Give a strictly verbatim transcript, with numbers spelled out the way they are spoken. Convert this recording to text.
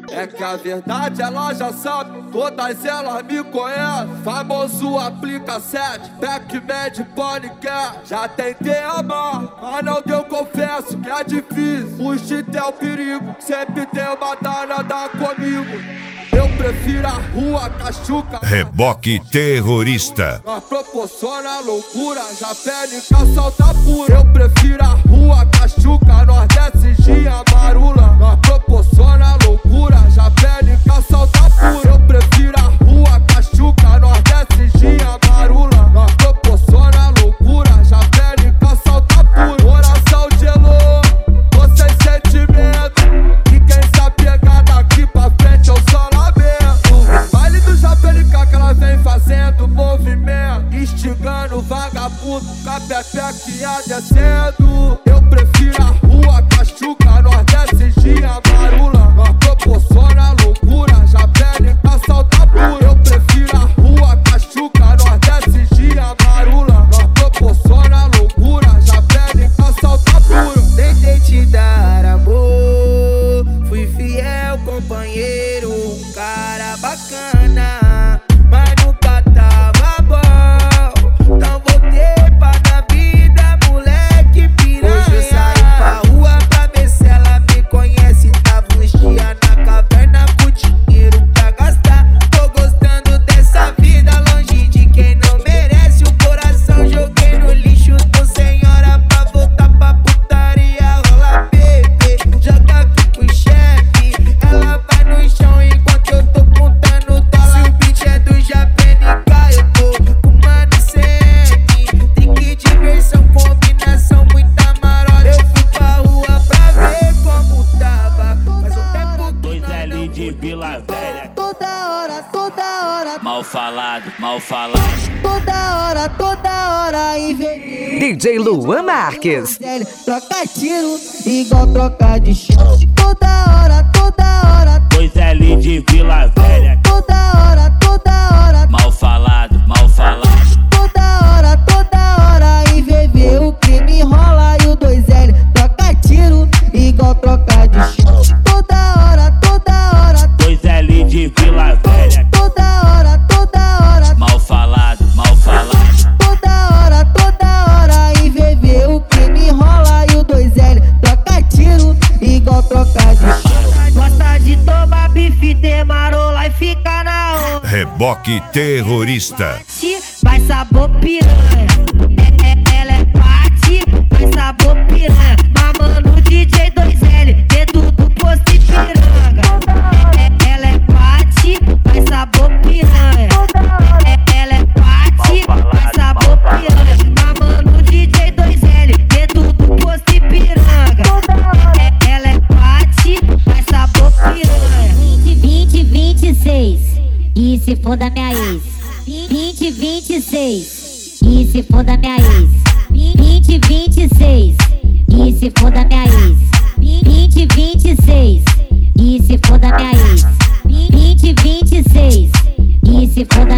É que a verdade ela já sabe, todas elas me conhecem. Famoso aplica sete, Pac-Man Ponycat. Já tentei amar, mas não deu, confesso que é difícil. O instinto é o perigo, sempre tem uma danada comigo. Eu prefiro a rua, cachuca. Reboque terrorista. Nós proporciona loucura, já pede que salta pura. Eu prefiro a rua, cachuca, nós desce dia marula. Nós proporciona loucura, já pede que salta pura. Eu prefiro a rua, cachuca, nós desce dia marula. Nós proporciona loucura, já pede que salta pura. Coração gelou, tô sem sentimento. E quem sabe pegar daqui pra frente eu só lamento. Baile do Japelica que ela vem fazendo movimento, instigando vagabundo, com a pepequinha descendo. Eu prefiro a rua, cachuca, nós desce dia marula. Nós proporciona loucura, já pede pra saltar pura. Eu prefiro a rua, cachuca, nós desce dia marula. Nós proporciona loucura, já pede pra saltar pura. Tentei te dar amor, fui fiel companheiro, um cara bacana, mas nunca tava bom. Então voltei pra na vida, moleque piranha. Hoje eu saí pra rua pra ver se ela me conhece. Tava uns dias na caverna com dinheiro pra gastar. Tô gostando dessa vida, longe de quem não merece. O coração joguei no lixo, tô sem hora pra voltar pra putaria. Rola bebê, joga aqui pro chefe. Ela vai no chão enquanto eu tô contando dólar. Se o beat é do Japenica, eu tô com mano sempre. Trick, diversão, combinação, muita marota. Eu fui pra rua pra ver como tava, mas o tempo dois L de Vila Velha. Toda hora, toda hora, Mal falado, mal falado. toda hora, toda hora e vem. D J Luan Marques. Troca tiro igual troca de chão. Toda hora, toda hora, dois L de Vila Velha. toda hora, toda hora, Mal falado, mal falado. toda hora, toda hora e vem ver o crime rola e o dois L troca tiro igual troca de chão. Toda hora, toda hora, dois L de Vila Velha. toda hora, toda hora, Mal falado, mal falado. toda hora, toda hora e vem ver o crime rola e o dois L troca tiro igual troca de chão. gosta de tomar bife, demarola e fica na onda. Reboque terrorista. Vai sabor piranha, é, é, ela é parte, vai sabor piranha. Mamando D J dois L, dentro do posto e piranga. É, ela é parte, vai sabor piranha. É, ela é parte, vai sabor piranha. Mamando D J dois L, dentro do posto e piranga. É, ela é parte, vai sabor piranha. vinte, vinte e seis, e se for da minha ex. vinte, vinte e seis, e se for da minha ex. vinte, vinte e seis, e se for da minha ex. vinte, vinte e seis, e se for da minha ex. vinte, vinte e seis, e se for